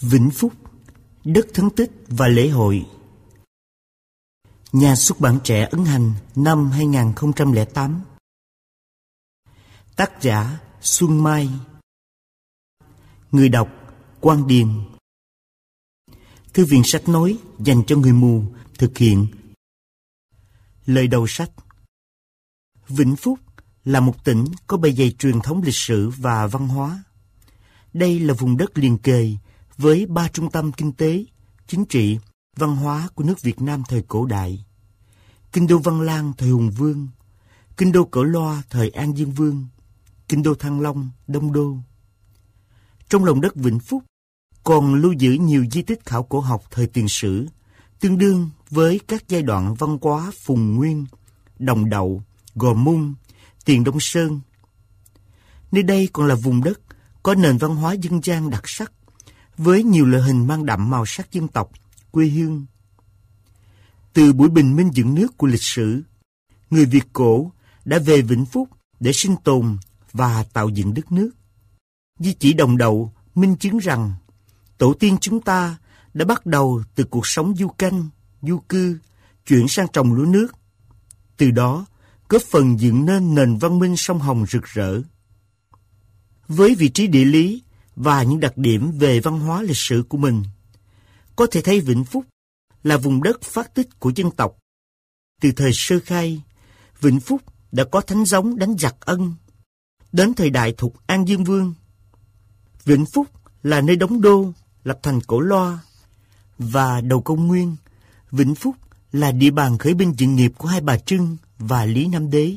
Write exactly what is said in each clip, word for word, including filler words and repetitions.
Vĩnh Phúc, đất thánh tích và lễ hội. Nhà xuất bản Trẻ ấn hành năm hai nghìn không trăm lẻ tám. Tác giả Xuân Mai. Người đọc Quang Điền. Thư viện sách nói dành cho người mù thực hiện. Lời đầu sách. Vĩnh Phúc là một tỉnh có bề dày truyền thống lịch sử và văn hóa. Đây là vùng đất liền kề với ba trung tâm kinh tế, chính trị, văn hóa của nước Việt Nam thời cổ đại: Kinh đô Văn Lang thời Hùng Vương, Kinh đô Cổ Loa thời An Dương Vương, Kinh đô Thăng Long, Đông Đô. Trong lòng đất Vĩnh Phúc còn lưu giữ nhiều di tích khảo cổ học thời tiền sử, tương đương với các giai đoạn văn hóa Phùng Nguyên, Đồng Đậu, Gò Mung, Tiền Đông Sơn. Nơi đây còn là vùng đất có nền văn hóa dân gian đặc sắc, với nhiều loại hình mang đậm màu sắc dân tộc, quê hương. Từ buổi bình minh dựng nước của lịch sử, người Việt cổ đã về Vĩnh Phúc để sinh tồn và tạo dựng đất nước. Di chỉ Đồng Đậu minh chứng rằng tổ tiên chúng ta đã bắt đầu từ cuộc sống du canh, du cư, chuyển sang trồng lúa nước. Từ đó, góp phần dựng nên nền văn minh sông Hồng rực rỡ. Với vị trí địa lý và những đặc điểm về văn hóa lịch sử của mình, có thể thấy Vĩnh Phúc là vùng đất phát tích của dân tộc. Từ thời sơ khai, Vĩnh Phúc đã có thánh giống đánh giặc Ân. Đến thời đại Thục An Dương Vương, Vĩnh Phúc là nơi đóng đô, lập thành Cổ Loa. Và đầu Công nguyên, Vĩnh Phúc là địa bàn khởi binh dựng nghiệp của Hai Bà Trưng và Lý Nam Đế.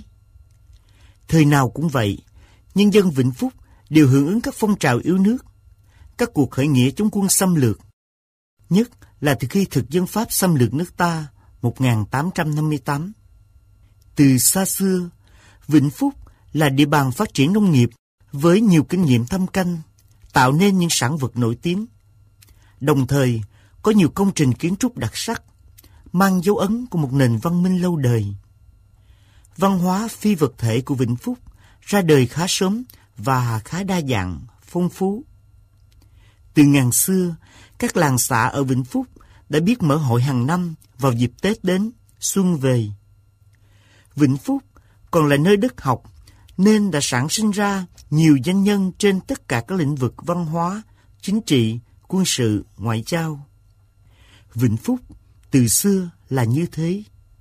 Thời nào cũng vậy, nhân dân Vĩnh Phúc đều hưởng ứng các phong trào yêu nước, các cuộc khởi nghĩa chống quân xâm lược, nhất là từ khi thực dân Pháp xâm lược nước ta một nghìn tám trăm năm mươi tám. Từ xa xưa, Vĩnh Phúc là địa bàn phát triển nông nghiệp với nhiều kinh nghiệm thâm canh, tạo nên những sản vật nổi tiếng. Đồng thời, có nhiều công trình kiến trúc đặc sắc, mang dấu ấn của một nền văn minh lâu đời. Văn hóa phi vật thể của Vĩnh Phúc ra đời khá sớm và khá đa dạng, phong phú. Từ ngàn xưa, các làng xã ở Vĩnh Phúc đã biết mở hội hàng năm vào dịp Tết đến, xuân về. Vĩnh Phúc còn là nơi đất học, nên đã sản sinh ra nhiều danh nhân trên tất cả các lĩnh vực văn hóa, chính trị, quân sự, ngoại giao. Vĩnh Phúc từ xưa là như thế.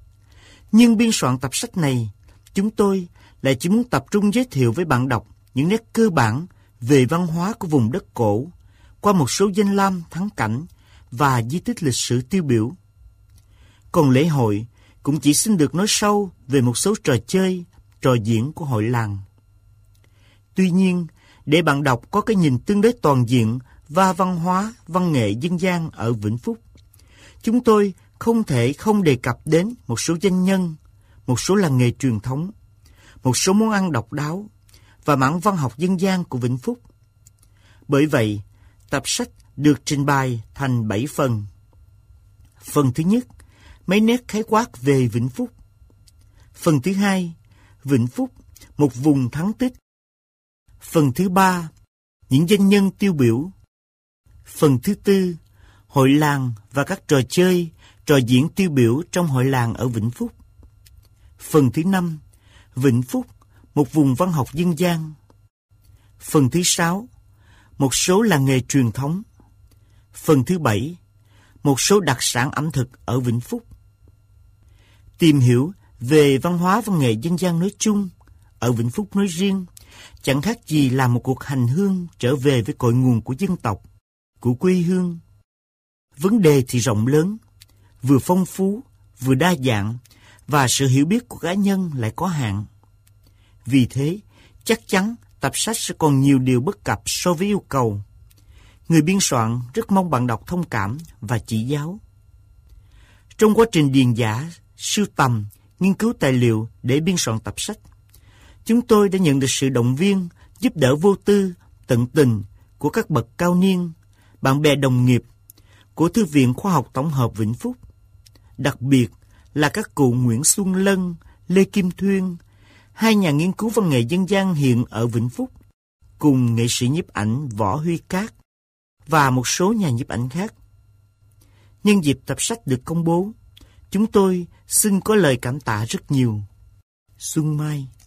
Nhưng biên soạn tập sách này, chúng tôi lại chỉ muốn tập trung giới thiệu với bạn đọc những nét cơ bản về văn hóa của vùng đất cổ qua một số danh lam thắng cảnh và di tích lịch sử tiêu biểu. Còn lễ hội cũng chỉ xin được nói sâu về một số trò chơi, trò diễn của hội làng. Tuy nhiên, để bạn đọc có cái nhìn tương đối toàn diện và văn hóa, văn nghệ dân gian ở Vĩnh Phúc, chúng tôi không thể không đề cập đến một số danh nhân, một số làng nghề truyền thống, một số món ăn độc đáo và mảng văn học dân gian của Vĩnh Phúc. Bởi vậy, tập sách được trình bày thành bảy phần. Phần thứ nhất, mấy nét khái quát về Vĩnh Phúc. Phần thứ hai, Vĩnh Phúc, một vùng thắng tích. Phần thứ ba, những danh nhân tiêu biểu. Phần thứ tư, hội làng và các trò chơi, trò diễn tiêu biểu trong hội làng ở Vĩnh Phúc. Phần thứ năm, Vĩnh Phúc, một vùng văn học dân gian. Phần thứ sáu, một số làng nghề truyền thống. Phần thứ bảy, một số đặc sản ẩm thực ở Vĩnh Phúc. Tìm hiểu về văn hóa văn nghệ dân gian nói chung, ở Vĩnh Phúc nói riêng, chẳng khác gì là một cuộc hành hương trở về với cội nguồn của dân tộc, của quê hương. Vấn đề thì rộng lớn, vừa phong phú, vừa đa dạng, và sự hiểu biết của cá nhân lại có hạn. Vì thế, chắc chắn tập sách sẽ còn nhiều điều bất cập so với yêu cầu. Người biên soạn rất mong bạn đọc thông cảm và chỉ giáo. Trong quá trình điền dã, sưu tầm, nghiên cứu tài liệu để biên soạn tập sách, chúng tôi đã nhận được sự động viên, giúp đỡ vô tư, tận tình của các bậc cao niên, bạn bè đồng nghiệp, của Thư viện Khoa học Tổng hợp Vĩnh Phúc. Đặc biệt là các cụ Nguyễn Xuân Lân, Lê Kim Thuyên, hai nhà nghiên cứu văn nghệ dân gian hiện ở Vĩnh Phúc, cùng nghệ sĩ nhiếp ảnh Võ Huy Cát, và một số nhà nhiếp ảnh khác. Nhân dịp tập sách được công bố, chúng tôi xin có lời cảm tạ rất nhiều. Xuân Mai.